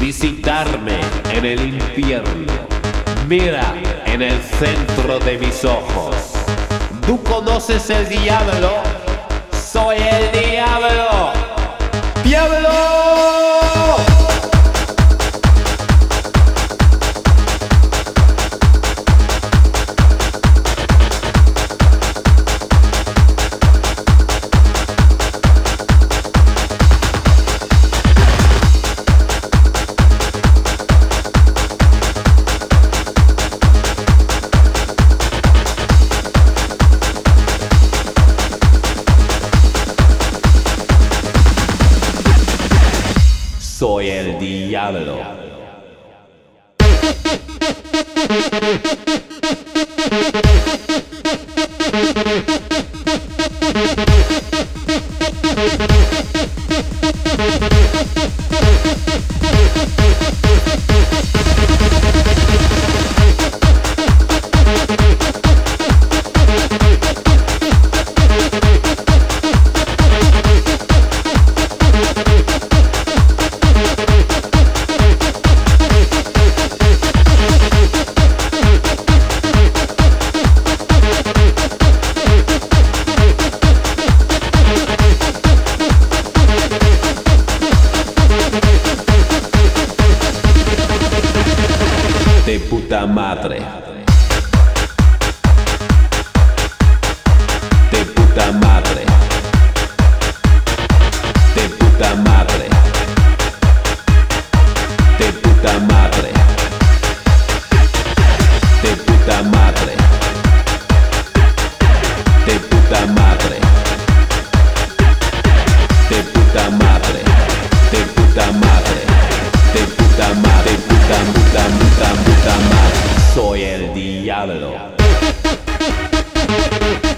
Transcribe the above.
visitarme en el infierno. Mira en el centro de mis ojos. ¿Tú conoces el diablo? Soy el diablo. ¡Diablo! Soy el diablo. De puta madre. De puta madre. De puta madre. De puta madre. De puta madre. De puta madre. De puta madre. De puta madre. De puta madre. Puta madre. Soy el diablo.